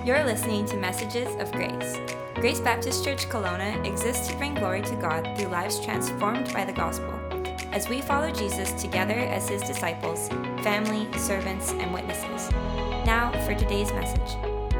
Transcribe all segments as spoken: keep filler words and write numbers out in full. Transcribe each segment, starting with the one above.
You're listening to Messages of Grace. Grace Baptist Church Kelowna exists to bring glory to God through lives transformed by the gospel. As we follow Jesus together as his disciples, family, servants, and witnesses. Now for today's message.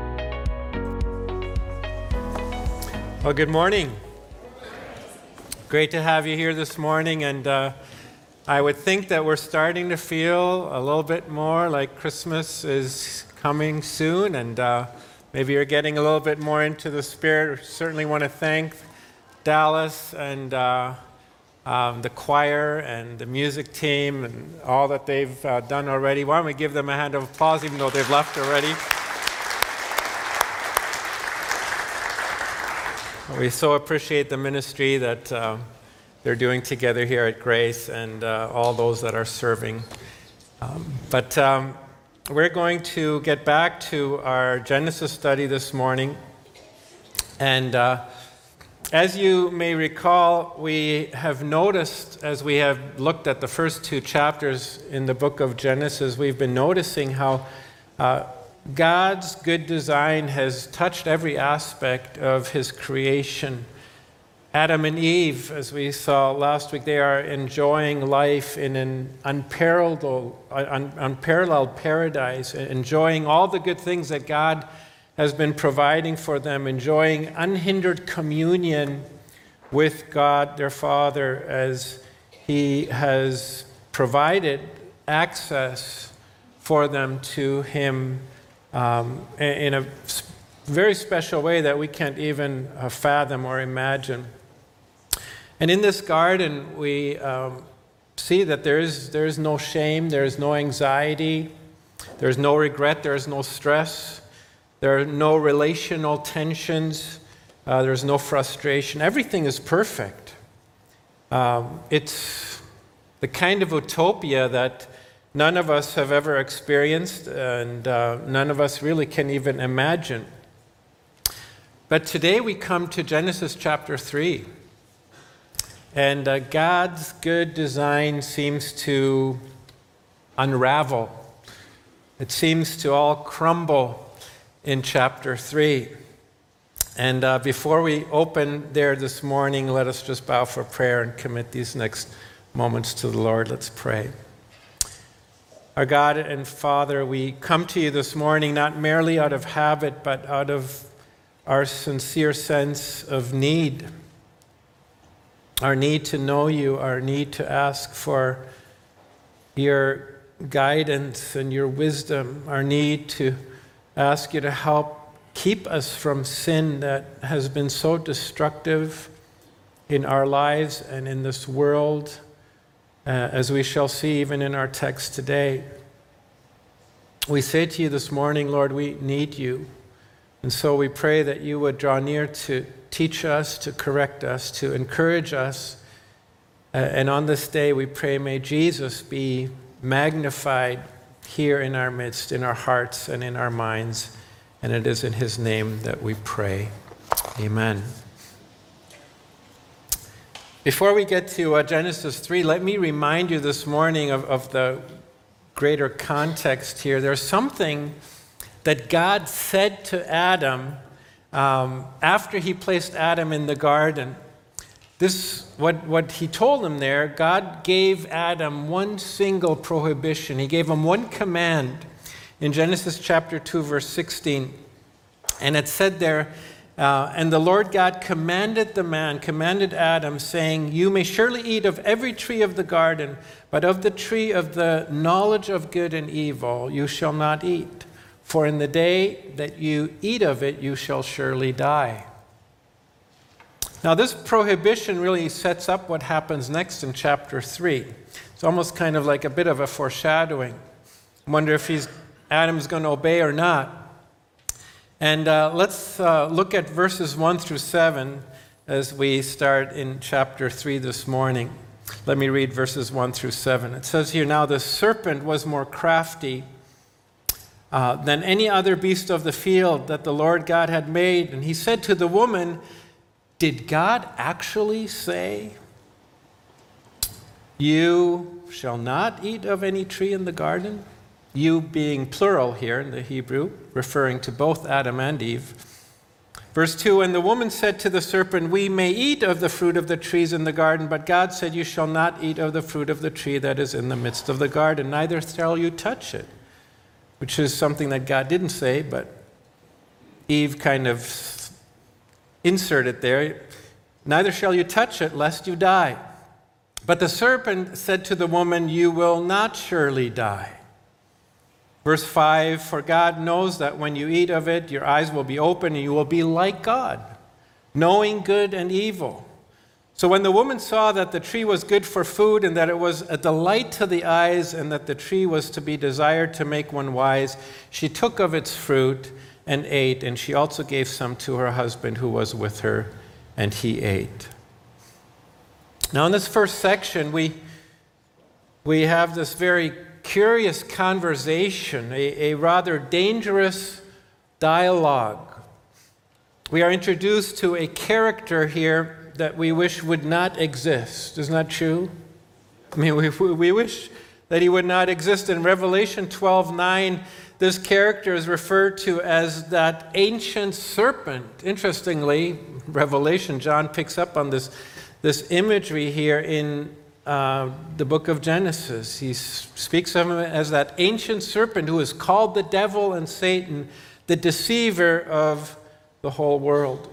Well, good morning. Great to have you here this morning, and uh, I would think that we're starting to feel a little bit more like Christmas is coming soon, and uh, maybe you're getting a little bit more into the spirit. We certainly want to thank Dallas and uh, um, the choir and the music team and all that they've uh, done already. Why don't we give them a hand of applause, even though they've left already? We so appreciate the ministry that uh, they're doing together here at Grace and uh, all those that are serving. Um, but um, we're going to get back to our Genesis study this morning. And uh, as you may recall, we have noticed, as we have looked at the first two chapters in the book of Genesis, we've been noticing how uh, God's good design has touched every aspect of his creation. Adam and Eve, as we saw last week, they are enjoying life in an unparalleled, un, unparalleled paradise, enjoying all the good things that God has been providing for them, enjoying unhindered communion with God, their Father, as he has provided access for them to him Um, in a very special way that we can't even uh, fathom or imagine. And in this garden, we um, see that there is, there is no shame, there is no anxiety, there is no regret, there is no stress, there are no relational tensions, uh, there is no frustration. Everything is perfect. Um, it's the kind of utopia that none of us have ever experienced, and uh, none of us really can even imagine. But today we come to Genesis chapter three, and uh, God's good design seems to unravel. It seems to all crumble in chapter three. And uh, before we open there this morning, let us just bow for prayer and commit these next moments to the Lord. Let's pray. Our God and Father, we come to you this morning not merely out of habit, but out of our sincere sense of need. Our need to know you, our need to ask for your guidance and your wisdom, our need to ask you to help keep us from sin that has been so destructive in our lives and in this world. Uh, as we shall see even in our text today. We say to you this morning, Lord, we need you. And so we pray that you would draw near to teach us, to correct us, to encourage us. Uh, and on this day, we pray, may Jesus be magnified here in our midst, in our hearts and in our minds. And it is in his name that we pray. Amen. Before we get to uh, Genesis three, let me remind you this morning of, of the greater context here. There's something that God said to Adam um, after he placed Adam in the garden. This, what, what he told him there, God gave Adam one single prohibition. He gave him one command in Genesis chapter two, verse sixteen. And it said there, Uh, and the Lord God commanded the man, commanded Adam, saying, you may surely eat of every tree of the garden, but of the tree of the knowledge of good and evil you shall not eat. For in the day that you eat of it, you shall surely die. Now this prohibition really sets up what happens next in chapter three. It's almost kind of like a bit of a foreshadowing. I wonder if he's, Adam's going to obey or not. And uh, let's uh, look at verses one through seven as we start in chapter three this morning. Let me read verses one through seven. It says here, now the serpent was more crafty uh, than any other beast of the field that the Lord God had made. And he said to the woman, did God actually say, you shall not eat of any tree in the garden? you being plural here in the Hebrew, referring to both Adam and Eve. Verse two, and the woman said to the serpent, we may eat of the fruit of the trees in the garden, but God said, you shall not eat of the fruit of the tree that is in the midst of the garden, neither shall you touch it, which is something that God didn't say, but Eve kind of inserted there. Neither shall you touch it, lest you die. But the serpent said to the woman, you will not surely die. Verse five, for God knows that when you eat of it, your eyes will be open and you will be like God, knowing good and evil. So when the woman saw that the tree was good for food and that it was a delight to the eyes and that the tree was to be desired to make one wise, she took of its fruit and ate, and she also gave some to her husband who was with her, and he ate. Now in this first section, we, we have this very curious conversation, a, a rather dangerous dialogue. We are introduced to a character here that we wish would not exist. Isn't that true? I mean, we, we wish that he would not exist. In Revelation twelve nine, this character is referred to as that ancient serpent. Interestingly, Revelation, John picks up on this, this imagery here in Uh, the book of Genesis. He s- speaks of him as that ancient serpent who is called the devil and Satan, the deceiver of the whole world.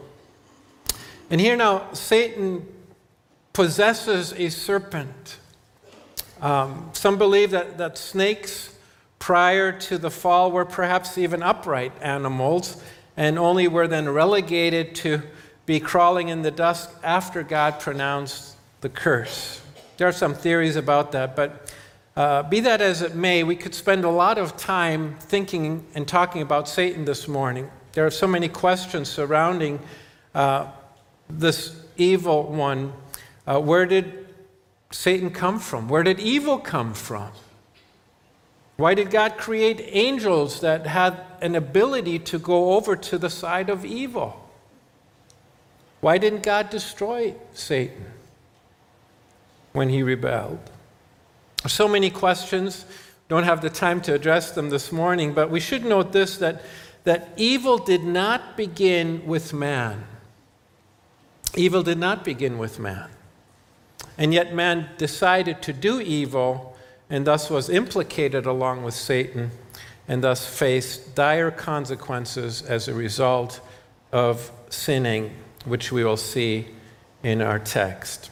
And here now, Satan possesses a serpent. Um, some believe that, that snakes prior to the fall were perhaps even upright animals and only were then relegated to be crawling in the dust after God pronounced the curse. There are some theories about that, but uh, be that as it may, we could spend a lot of time thinking and talking about Satan this morning. There are so many questions surrounding uh, this evil one. Uh, where did Satan come from? Where did evil come from? Why did God create angels that had an ability to go over to the side of evil? Why didn't God destroy Satan when he rebelled? So many questions. Don't have the time to address them this morning, but we should note this, that, that evil did not begin with man. Evil did not begin with man. And yet man decided to do evil and thus was implicated along with Satan and thus faced dire consequences as a result of sinning, which we will see in our text.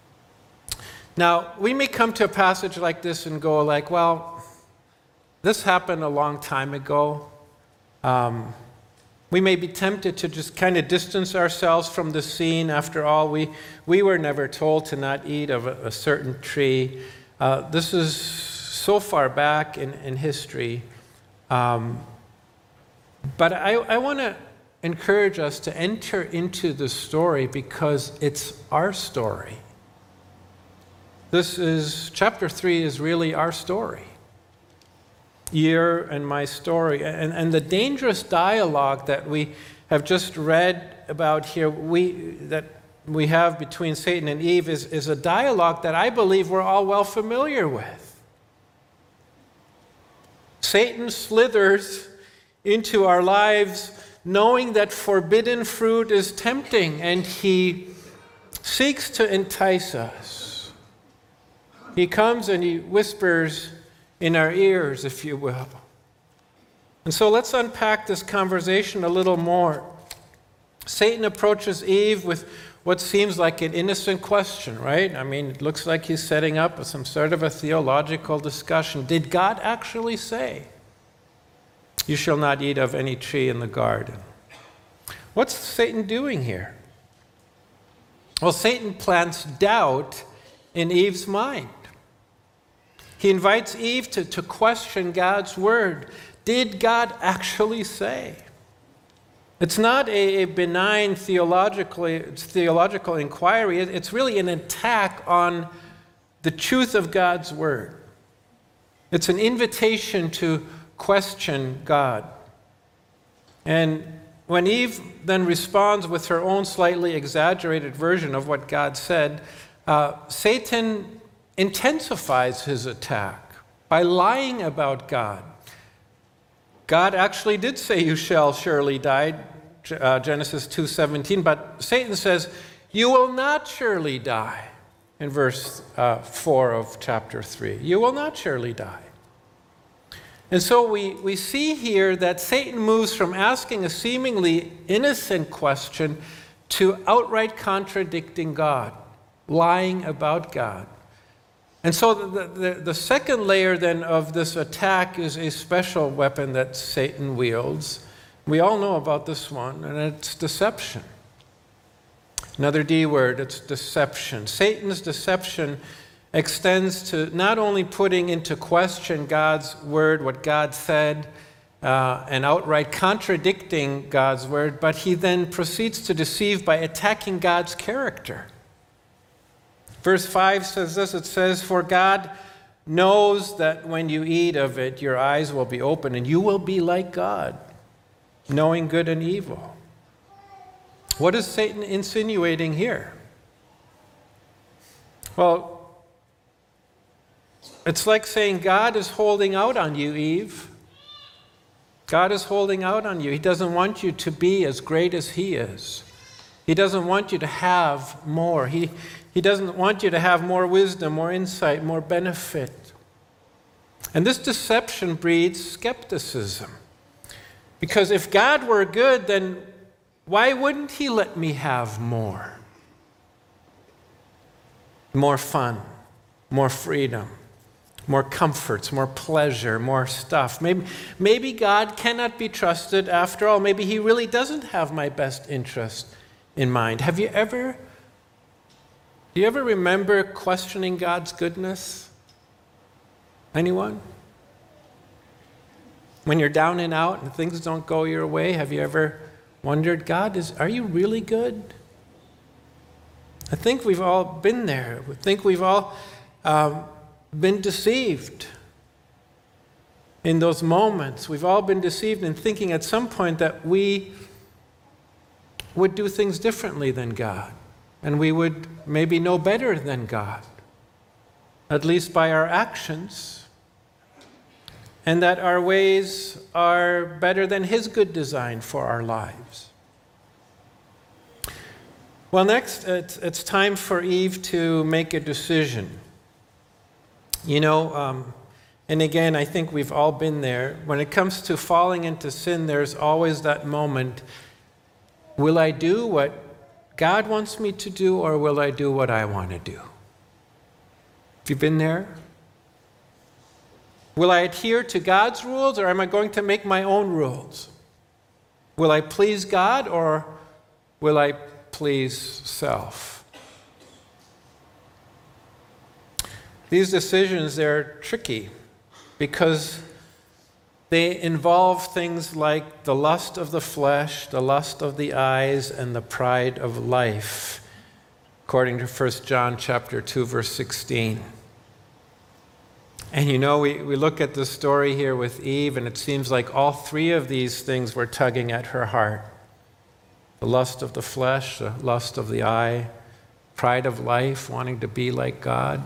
Now, we may come to a passage like this and go like, well, this happened a long time ago. Um, we may be tempted to just kind of distance ourselves from the scene. After all, we, we were never told to not eat of a, a certain tree. Uh, this is so far back in, in history. Um, but I, I want to encourage us to enter into the story because it's our story. This is, chapter three is really our story. Your and my story. And, and the dangerous dialogue that we have just read about here, we, that we have between Satan and Eve is, is a dialogue that I believe we're all well familiar with. Satan slithers into our lives knowing that forbidden fruit is tempting, and he seeks to entice us. He comes and he whispers in our ears, if you will. And so let's unpack this conversation a little more. Satan approaches Eve with what seems like an innocent question, right? I mean, it looks like he's setting up some sort of a theological discussion. Did God actually say, you shall not eat of any tree in the garden? What's Satan doing here? Well, Satan plants doubt in Eve's mind. He invites Eve to, to question God's word. Did God actually say? It's not a, a benign theologically, theological inquiry. It's really an attack on the truth of God's word. It's an invitation to question God. And when Eve then responds with her own slightly exaggerated version of what God said, uh, Satan intensifies his attack by lying about God God actually did say, "You shall surely die," uh, Genesis two seventeen, but Satan says, "You will not surely die," in verse uh, four of chapter three. You will not surely die. And so we, we see here that Satan moves from asking a seemingly innocent question to outright contradicting God, lying about God. And so the, the, the second layer then of this attack is a special weapon that Satan wields. We all know about this one, and it's deception. Another D word, it's deception. Satan's deception extends to not only putting into question God's word, what God said, uh, and outright contradicting God's word, but he then proceeds to deceive by attacking God's character. Verse five says this, it says, "For God knows that when you eat of it, your eyes will be open, and you will be like God, knowing good and evil." What is Satan insinuating here? Well, it's like saying God is holding out on you, Eve. God is holding out on you. He doesn't want you to be as great as he is. He doesn't want you to have more. He, he doesn't want you to have more wisdom, more insight, more benefit. And this deception breeds skepticism. Because if God were good, then why wouldn't he let me have more? More fun, more freedom, more comforts, more pleasure, more stuff. Maybe, maybe God cannot be trusted after all. Maybe he really doesn't have my best interest in mind. Have you ever, do you ever remember questioning God's goodness? Anyone? When you're down and out and things don't go your way, have you ever wondered, God, is, are you really good? I think we've all been there. I think we've all um, been deceived in those moments. We've all been deceived in thinking at some point that we would do things differently than God, and we would maybe know better than God, at least by our actions, and that our ways are better than his good design for our lives. Well, next, it's, it's time for Eve to make a decision. You know, um, and again, I think we've all been there. When it comes to falling into sin, there's always that moment, will I do what God wants me to do, or will I do what I want to do? Have you been there? Will I adhere to God's rules, or am I going to make my own rules? Will I please God, or will I please self? These decisions, they're tricky because they involve things like the lust of the flesh, the lust of the eyes, and the pride of life, according to First John chapter two, verse sixteen. And you know, we, we look at the story here with Eve, and it seems like all three of these things were tugging at her heart. The lust of the flesh, the lust of the eye, pride of life, wanting to be like God.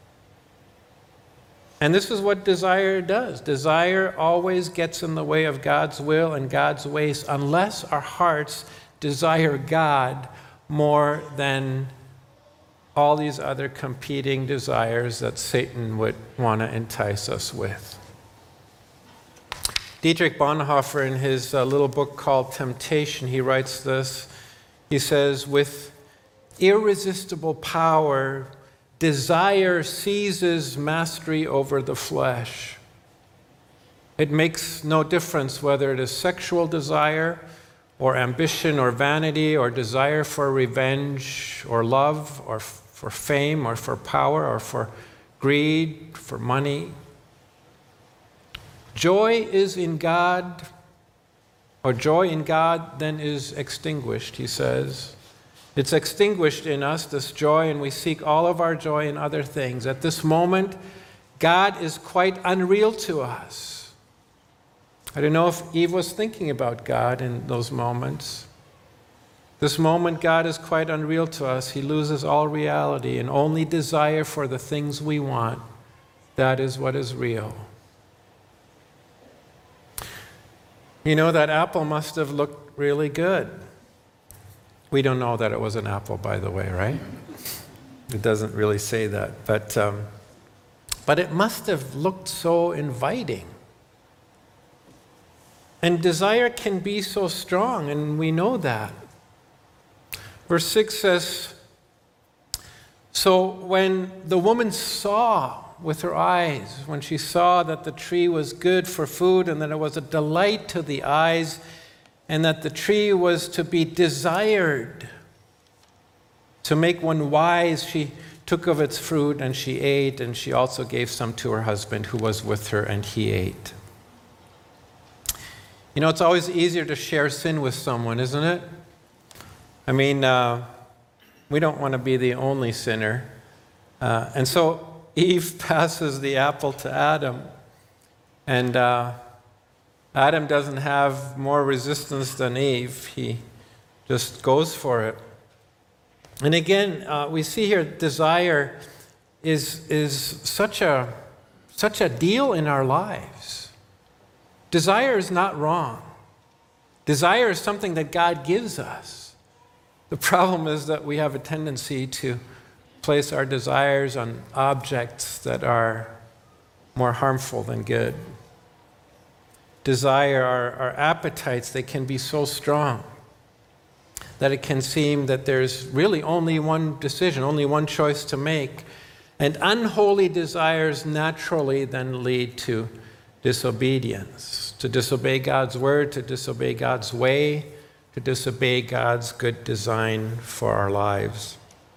And this is what desire does. Desire always gets in the way of God's will and God's ways unless our hearts desire God more than all these other competing desires that Satan would want to entice us with. Dietrich Bonhoeffer, in his uh, little book called Temptation, he writes this. He says, with irresistible power, desire seizes mastery over the flesh. It makes no difference whether it is sexual desire or ambition or vanity or desire for revenge or love or for fame or for power or for greed, for money. Joy is in God, or joy in God then is extinguished, he says. It's extinguished in us, this joy, and we seek all of our joy in other things. At this moment, God is quite unreal to us. I don't know if Eve was thinking about God in those moments. This moment, God is quite unreal to us. He loses all reality and only desire for the things we want. That is what is real. You know, that apple must have looked really good. We don't know that it was an apple, by the way, right? It doesn't really say that. But, um, but it must have looked so inviting. And desire can be so strong, and we know that. Verse six says, so when the woman saw with her eyes, when she saw that the tree was good for food and that it was a delight to the eyes and that the tree was to be desired to make one wise, she took of its fruit and she ate, and she also gave some to her husband who was with her, and he ate. You know, it's always easier to share sin with someone, isn't it? I mean, uh, we don't want to be the only sinner. Uh, and so Eve passes the apple to Adam, and uh, Adam doesn't have more resistance than Eve. He just goes for it. And again, uh, we see here desire is, is such a, such a deal in our lives. Desire is not wrong. Desire is something that God gives us. The problem is that we have a tendency to place our desires on objects that are more harmful than good. Desire, our, our appetites, they can be so strong that it can seem that there's really only one decision, only one choice to make. And unholy desires naturally then lead to disobedience, to disobey God's word, to disobey God's way, to disobey God's good design for our lives.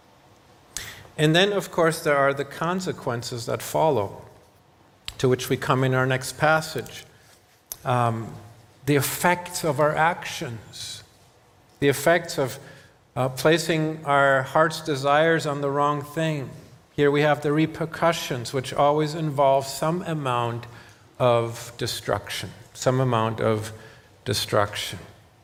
And then, of course, there are the consequences that follow, to which we come in our next passage. Um, the effects of our actions, the effects of uh, placing our heart's desires on the wrong thing. Here we have the repercussions, which always involve some amount of destruction, some amount of destruction.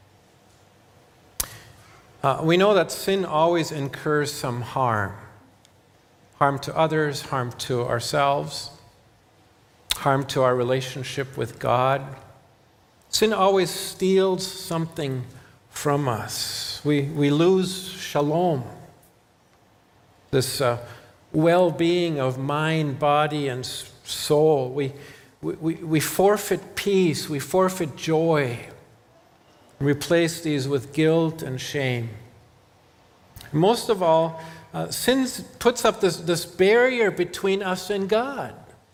Uh, we know that sin always incurs some harm. Harm to others, harm to ourselves, harm to our relationship with God. Sin always steals something from us. We, we lose shalom, this uh, well-being of mind, body, and soul. We, we, we forfeit peace, we forfeit joy, and replace these with guilt and shame. Most of all, Uh, sin puts up this, this barrier between us and God.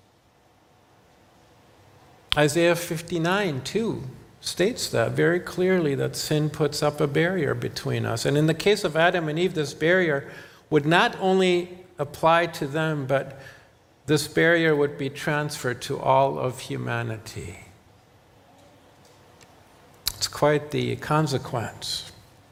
Isaiah fifty-nine, two states that very clearly, that sin puts up a barrier between us. And in the case of Adam and Eve, this barrier would not only apply to them, but this barrier would be transferred to all of humanity. It's quite the consequence.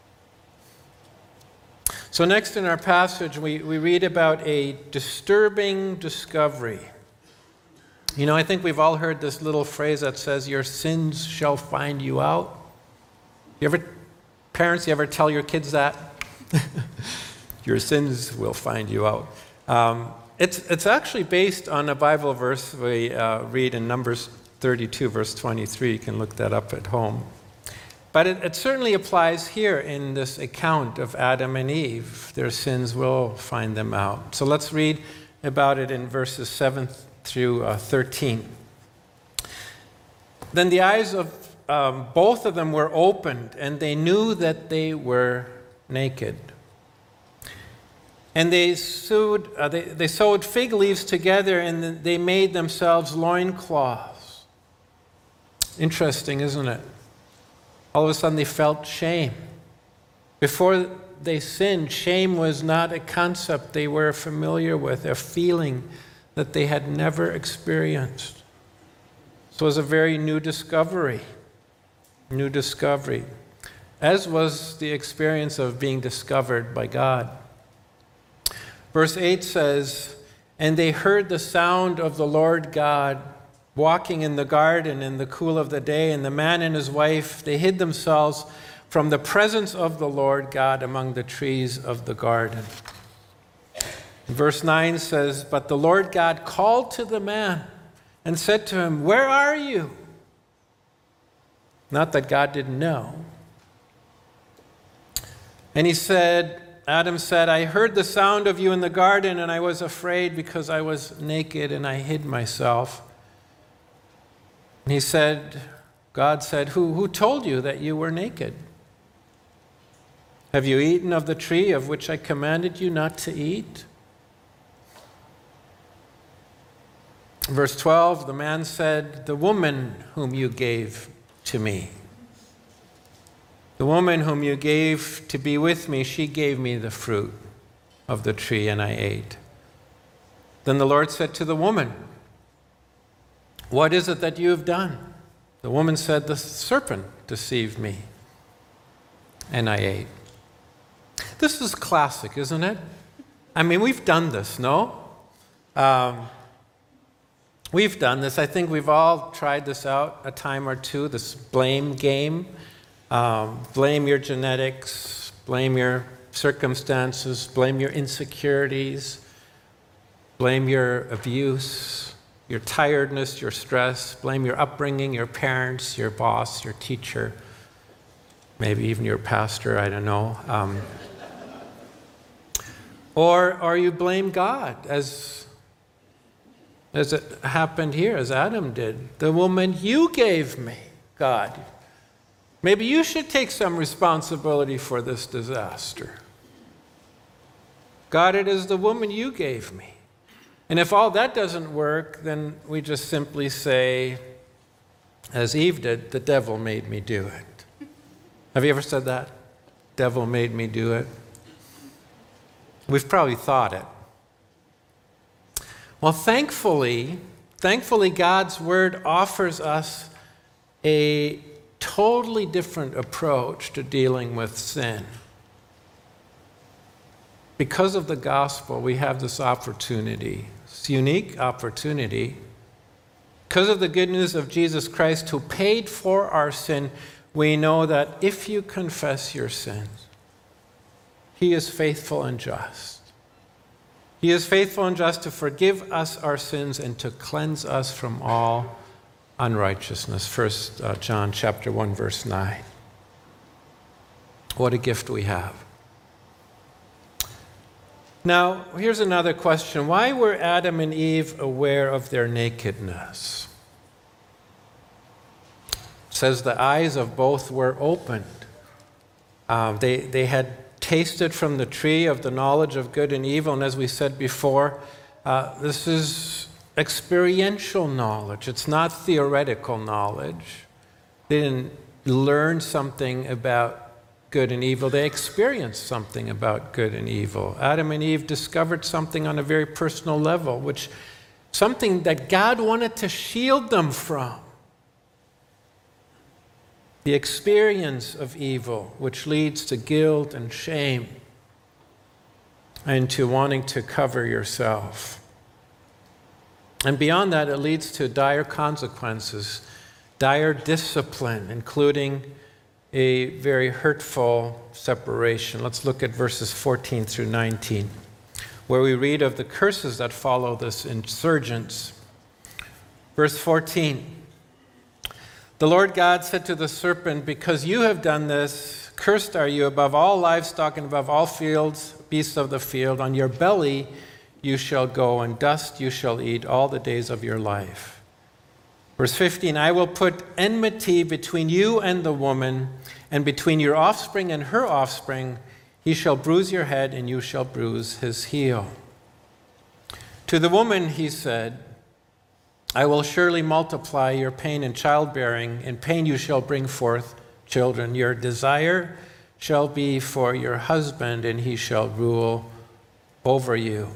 So next in our passage, we, we read about a disturbing discovery. You know, I think we've all heard this little phrase that says, your sins shall find you out. You ever, parents, you ever tell your kids that? Your sins will find you out. Um, it's, it's actually based on a Bible verse we uh, read in Numbers thirty-two, verse twenty-three. You can look that up at home. But it, it certainly applies here in this account of Adam and Eve. Their sins will find them out. So let's read about it in verses seven through uh, thirteen. Then the eyes of um, both of them were opened, and they knew that they were naked. And they sewed, uh, they, they sewed fig leaves together, and they made themselves loincloths. Interesting, isn't it? All of a sudden they felt shame. Before they sinned, shame was not a concept they were familiar with, a feeling that they had never experienced. So it was a very new discovery, new discovery, as was the experience of being discovered by God. Verse eight says, and they heard the sound of the Lord God walking in the garden in the cool of the day, and the man and his wife, they hid themselves from the presence of the Lord God among the trees of the garden. Verse nine says, but the Lord God called to the man and said to him, where are you? Not that God didn't know. And he said, Adam said, I heard the sound of you in the garden, and I was afraid because I was naked and I hid myself. And he said, God said, who, who told you that you were naked? Have you eaten of the tree of which I commanded you not to eat? Verse twelve, the man said, the woman whom you gave to me. The woman whom you gave to be with me, she gave me the fruit of the tree, and I ate. Then the Lord said to the woman, what is it that you have done? The woman said, the serpent deceived me, and I ate. This is classic, isn't it? I mean, we've done this, no? Um, we've done this. I think we've all tried this out a time or two, this blame game. Um, blame your genetics, blame your circumstances, blame your insecurities, blame your abuse, your tiredness, your stress, blame your upbringing, your parents, your boss, your teacher, maybe even your pastor, I don't know. Um, or, or you blame God, as, as it happened here, as Adam did. The woman you gave me, God. Maybe you should take some responsibility for this disaster. God, it is the woman you gave me. And if all that doesn't work, then we just simply say, as Eve did, the devil made me do it. Have you ever said that? Devil made me do it. We've probably thought it. Well, thankfully, thankfully God's word offers us a totally different approach to dealing with sin. Because of the gospel, we have this opportunity, this unique opportunity. Because of the good news of Jesus Christ who paid for our sin, we know that if you confess your sins, He is faithful and just. He is faithful and just to forgive us our sins and to cleanse us from all unrighteousness. First uh, John chapter one, verse nine. What a gift we have. Now, here's another question. Why were Adam and Eve aware of their nakedness? It says the eyes of both were opened. Uh, they, they had tasted from the tree of the knowledge of good and evil, and as we said before, uh, this is experiential knowledge. It's not theoretical knowledge. They didn't learn something about good and evil. They experienced something about good and evil. Adam and Eve discovered something on a very personal level, which something that God wanted to shield them from. The experience of evil, which leads to guilt and shame and to wanting to cover yourself. And beyond that, it leads to dire consequences, dire discipline, including a very hurtful separation. Let's look at verses fourteen through nineteen, where we read of the curses that follow this insurgence. Verse fourteen, the Lord God said to the serpent, because you have done this, cursed are you above all livestock and above all fields, beasts of the field. On your belly you shall go, and dust you shall eat all the days of your life. Verse fifteen, I will put enmity between you and the woman, and between your offspring and her offspring. He shall bruise your head, and you shall bruise his heel. To the woman he said, I will surely multiply your pain in childbearing. In pain you shall bring forth children. Your desire shall be for your husband, and he shall rule over you.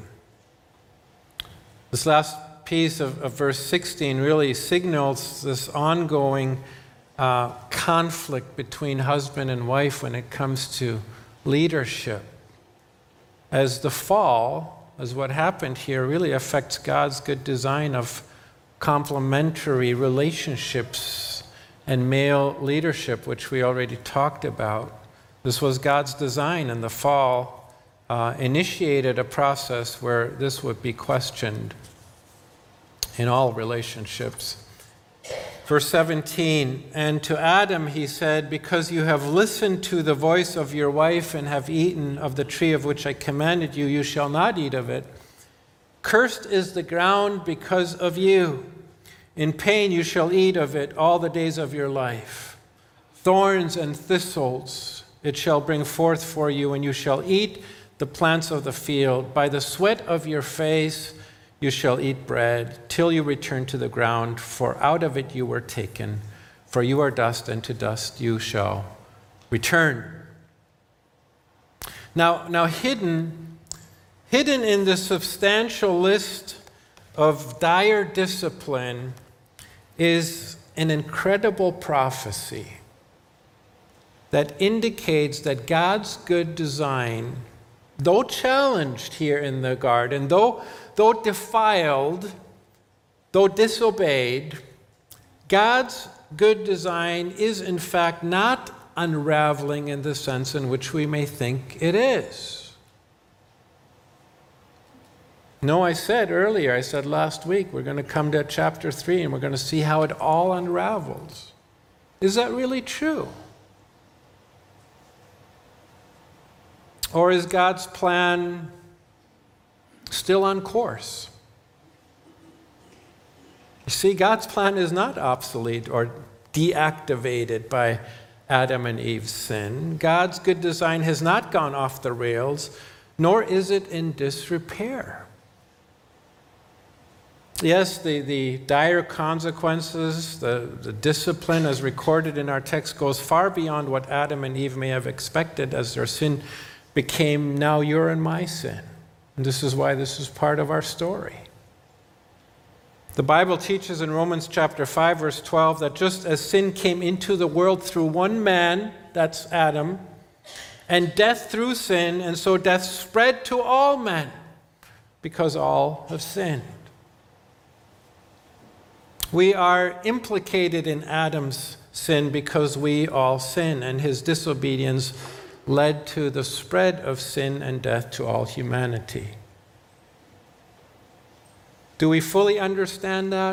This last piece of, of verse sixteen really signals this ongoing uh, conflict between husband and wife when it comes to leadership. As the fall, as what happened here, really affects God's good design of complementary relationships and male leadership, which we already talked about. This was God's design, and the fall uh, initiated a process where this would be questioned in all relationships. Verse seventeen, and to Adam he said, because you have listened to the voice of your wife and have eaten of the tree of which I commanded you, you shall not eat of it. Cursed is the ground because of you. In pain you shall eat of it all the days of your life. Thorns and thistles it shall bring forth for you, and you shall eat the plants of the field. By the sweat of your face you shall eat bread till you return to the ground, for out of it you were taken. For you are dust, and to dust you shall return. Now, now hidden, hidden in the substantial list of dire discipline is an incredible prophecy that indicates that God's good design, though challenged here in the garden, though, though defiled, though disobeyed, God's good design is in fact not unraveling in the sense in which we may think it is. No, I said earlier, I said last week, we're going to come to chapter three and we're going to see how it all unravels. Is that really true? Or is God's plan still on course? You see, God's plan is not obsolete or deactivated by Adam and Eve's sin. God's good design has not gone off the rails, nor is it in disrepair. Yes, the, the dire consequences, the, the discipline as recorded in our text goes far beyond what Adam and Eve may have expected as their sin became now your and my sin. And this is why this is part of our story. The Bible teaches in Romans chapter five, verse twelve, that just as sin came into the world through one man, that's Adam, and death through sin, and so death spread to all men because all have sinned. We are implicated in Adam's sin because we all sin, and his disobedience led to the spread of sin and death to all humanity. Do we fully understand that?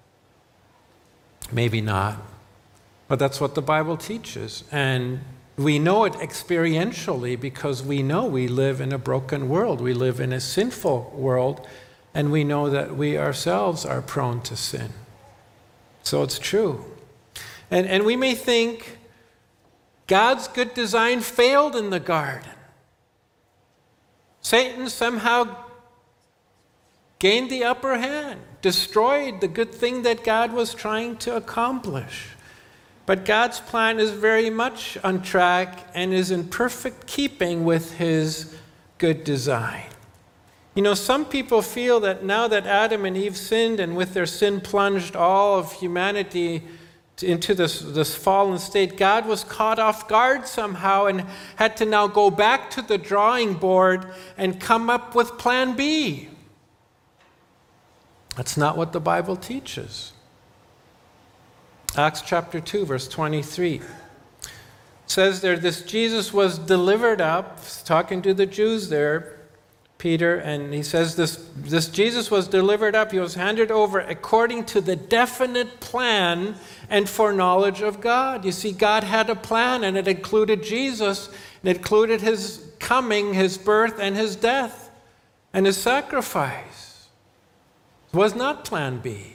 Maybe not. But that's what the Bible teaches. And we know it experientially because we know we live in a broken world. We live in a sinful world, and we know that we ourselves are prone to sin. So it's true. And, and we may think God's good design failed in the garden. Satan somehow gained the upper hand, destroyed the good thing that God was trying to accomplish. But God's plan is very much on track and is in perfect keeping with his good design. You know, some people feel that now that Adam and Eve sinned and with their sin plunged all of humanity into this, this fallen state, God was caught off guard somehow and had to now go back to the drawing board and come up with plan B. That's not what the Bible teaches. Acts chapter two, verse twenty-three says there, this Jesus was delivered up, talking to the Jews there, Peter, and he says this, this Jesus was delivered up, he was handed over according to the definite plan and foreknowledge of God. You see, God had a plan, and it included Jesus, and it included his coming, his birth, and his death, and his sacrifice. It was not plan B.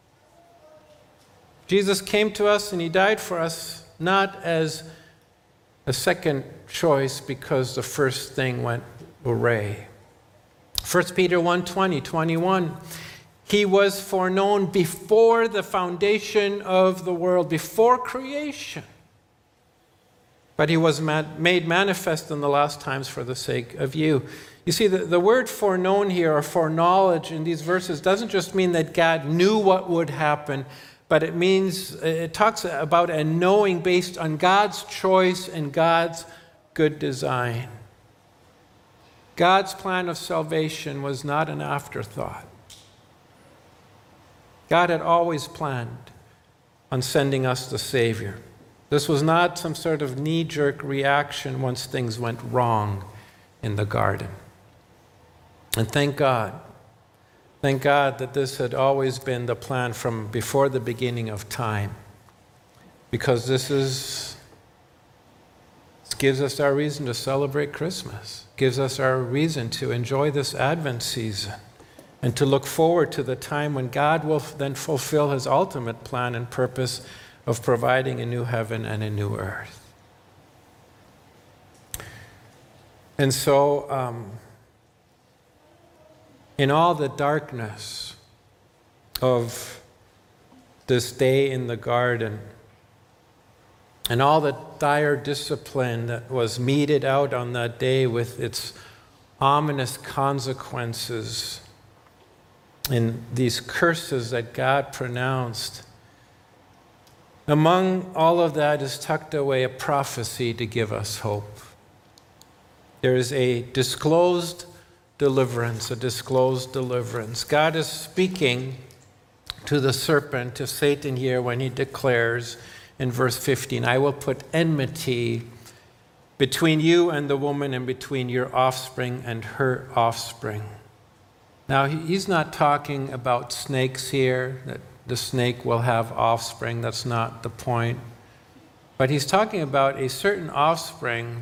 Jesus came to us and he died for us not as a second choice because the first thing went awry. First Peter one twenty, twenty-one, he was foreknown before the foundation of the world, before creation. But he was made manifest in the last times for the sake of you. You see, the, the word foreknown here, or foreknowledge in these verses, doesn't just mean that God knew what would happen, but it means, it talks about a knowing based on God's choice and God's good design. God's plan of salvation was not an afterthought. God had always planned on sending us the Savior. This was not some sort of knee-jerk reaction once things went wrong in the garden. And thank God Thank God that this had always been the plan from before the beginning of time, because this is this gives us our reason to celebrate Christmas, gives us our reason to enjoy this Advent season, and to look forward to the time when God will then fulfill his ultimate plan and purpose of providing a new heaven and a new earth. And so, um, in all the darkness of this day in the garden, and all the dire discipline that was meted out on that day with its ominous consequences, and these curses that God pronounced, among all of that is tucked away a prophecy to give us hope. There is a disclosed deliverance, a disclosed deliverance. God is speaking to the serpent, to Satan here, when he declares in verse fifteen, I will put enmity between you and the woman, and between your offspring and her offspring. Now, he's not talking about snakes here, that the snake will have offspring. That's not the point. But he's talking about a certain offspring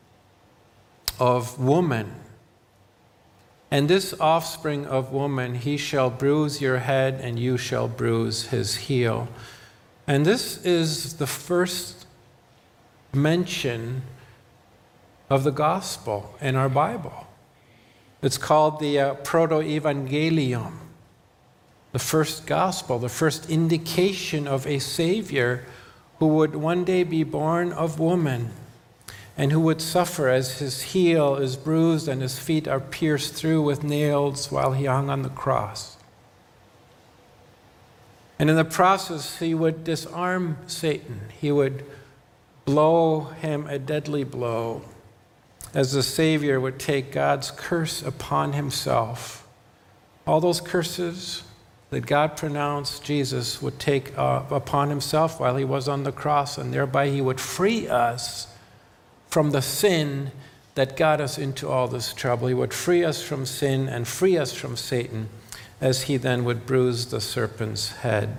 of woman. And this offspring of woman, he shall bruise your head, and you shall bruise his heel. And this is the first mention of the gospel in our Bible. It's called the uh, Proto-Evangelium, the first gospel, the first indication of a Savior who would one day be born of woman, and who would suffer as his heel is bruised and his feet are pierced through with nails while he hung on the cross. And in the process, he would disarm Satan. He would blow him a deadly blow, as the Savior would take God's curse upon himself. All those curses that God pronounced, Jesus would take uh, upon himself while he was on the cross, and thereby he would free us from the sin that got us into all this trouble. He would free us from sin and free us from Satan, as he then would bruise the serpent's head.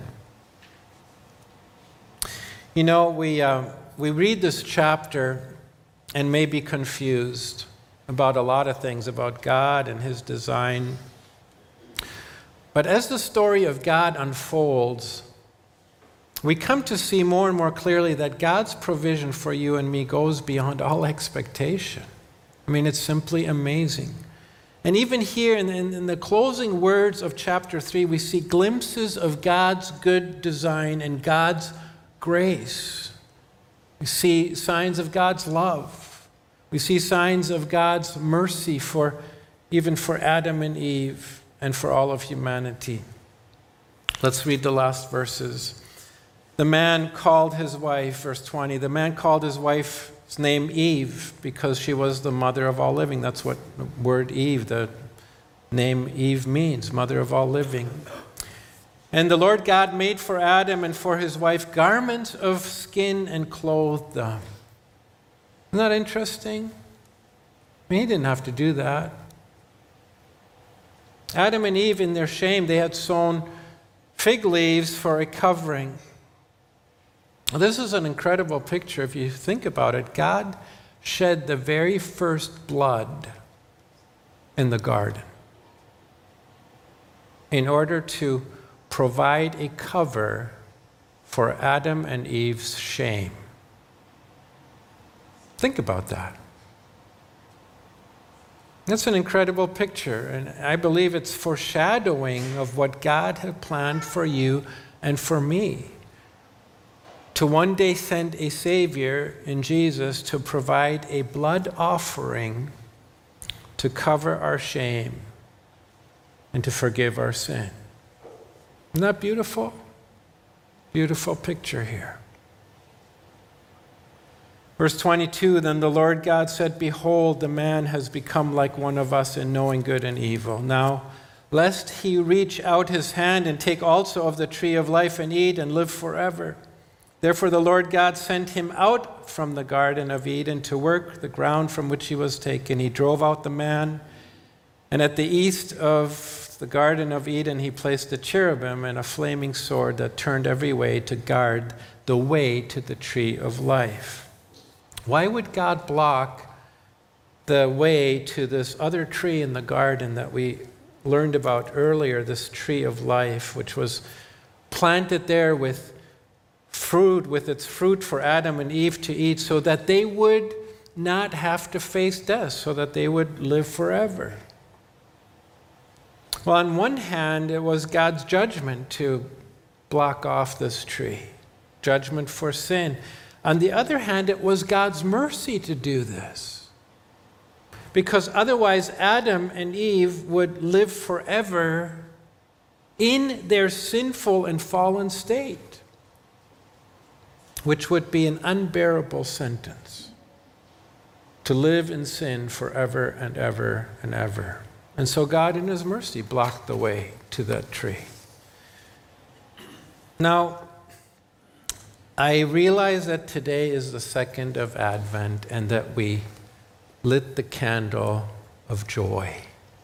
You know, we, uh, we read this chapter and may be confused about a lot of things, about God and his design. But as the story of God unfolds, we come to see more and more clearly that God's provision for you and me goes beyond all expectation. I mean, it's simply amazing. And even here in, in, in the closing words of chapter three, we see glimpses of God's good design and God's grace. We see signs of God's love. We see signs of God's mercy for even for Adam and Eve and for all of humanity. Let's read the last verses. The man called his wife, verse twenty, the man called his wife's name Eve because she was the mother of all living. That's what the word Eve, the name Eve means, mother of all living. And the Lord God made for Adam and for his wife garments of skin and clothed them. Isn't that interesting? I mean, he didn't have to do that. Adam and Eve, in their shame, they had sewn fig leaves for a covering. This is an incredible picture if you think about it. God shed the very first blood in the garden in order to provide a cover for Adam and Eve's shame. Think about that. That's an incredible picture, and I believe it's foreshadowing of what God had planned for you and for me. To one day send a Savior in Jesus to provide a blood offering to cover our shame and to forgive our sin. Isn't that beautiful? Beautiful picture here. Verse twenty-two, then the Lord God said, behold, the man has become like one of us in knowing good and evil. Now, lest he reach out his hand and take also of the tree of life and eat and live forever. Therefore the Lord God sent him out from the Garden of Eden to work the ground from which he was taken. He drove out the man, and at the east of says, the Garden of Eden, he placed a cherubim and a flaming sword that turned every way to guard the way to the tree of life. Why would God block the way to this other tree in the garden that we learned about earlier, this tree of life, which was planted there with fruit, with its fruit for Adam and Eve to eat, so that they would not have to face death, so that they would live forever? Well, on one hand, it was God's judgment to block off this tree, judgment for sin. On the other hand, it was God's mercy to do this, because otherwise Adam and Eve would live forever in their sinful and fallen state, which would be an unbearable sentence, to live in sin forever and ever and ever. And so God, in his mercy, blocked the way to that tree. Now, I realize that today is the second of Advent and that we lit the candle of joy.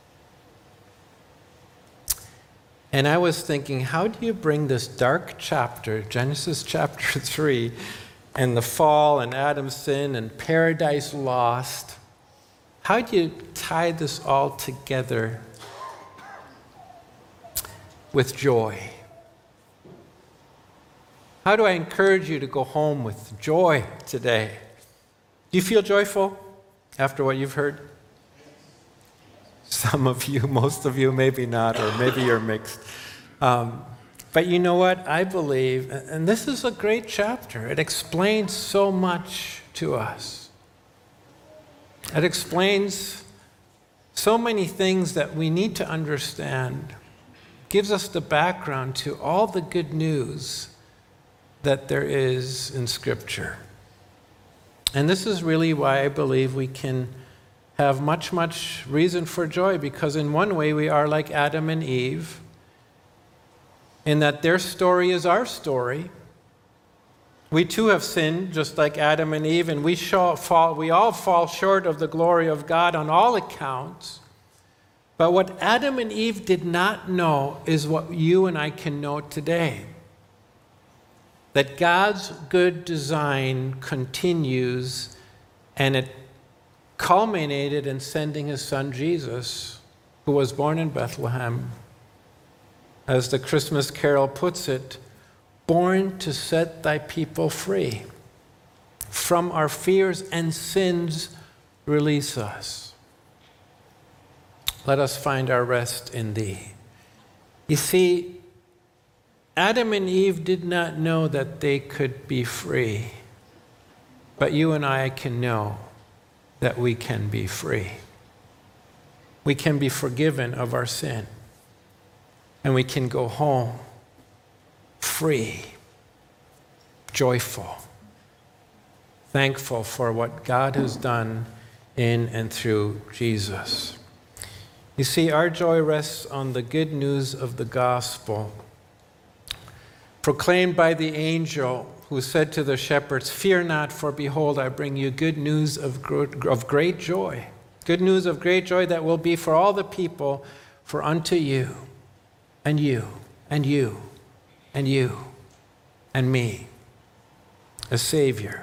And I was thinking, how do you bring this dark chapter, Genesis chapter three, and the fall and Adam's sin and paradise lost, how do you tie this all together with joy? How do I encourage you to go home with joy today? Do you feel joyful after what you've heard? Some of you, most of you, maybe not, or maybe you're mixed. Um, but you know what? I believe, and this is a great chapter, it explains so much to us. It explains so many things that we need to understand, gives us the background to all the good news that there is in Scripture. And this is really why I believe we can have much, much reason for joy, because in one way we are like Adam and Eve, in that their story is our story. We too have sinned, just like Adam and Eve, and we, shall fall, we all fall short of the glory of God on all accounts. But what Adam and Eve did not know is what you and I can know today. That God's good design continues, and it culminated in sending his son Jesus, who was born in Bethlehem. As the Christmas carol puts it, born to set thy people free. From our fears and sins, release us. Let us find our rest in thee. You see, Adam and Eve did not know that they could be free, but you and I can know that we can be free. We can be forgiven of our sin, and we can go home free, joyful, thankful for what God has done in and through Jesus. You see, our joy rests on the good news of the gospel, proclaimed by the angel who said to the shepherds, "Fear not, for behold, I bring you good news of great joy, good news of great joy that will be for all the people, for unto you, and you, and you, and you, and me, a Savior,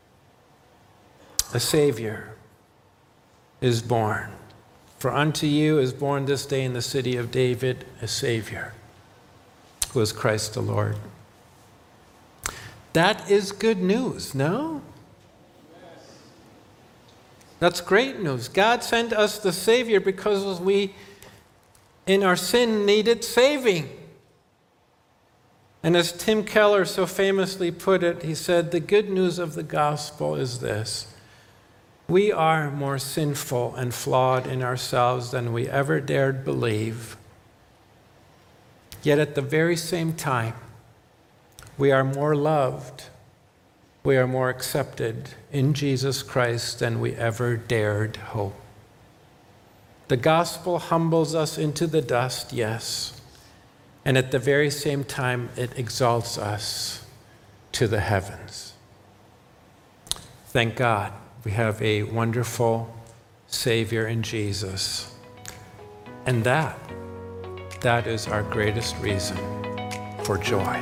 a Savior is born. For unto you is born this day in the city of David a Savior, who is Christ the Lord." That is good news, no? That's great news. God sent us the Savior because we, in our sin, needed saving. And as Tim Keller so famously put it, he said, the good news of the gospel is this: we are more sinful and flawed in ourselves than we ever dared believe. Yet at the very same time, we are more loved, we are more accepted in Jesus Christ than we ever dared hope. The gospel humbles us into the dust, yes, and at the very same time, it exalts us to the heavens. Thank God we have a wonderful Savior in Jesus. And that That is our greatest reason for joy.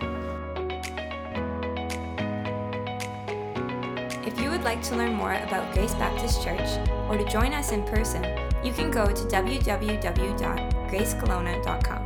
If you would like to learn more about Grace Baptist Church or to join us in person, you can go to w w w dot grace kelowna dot com.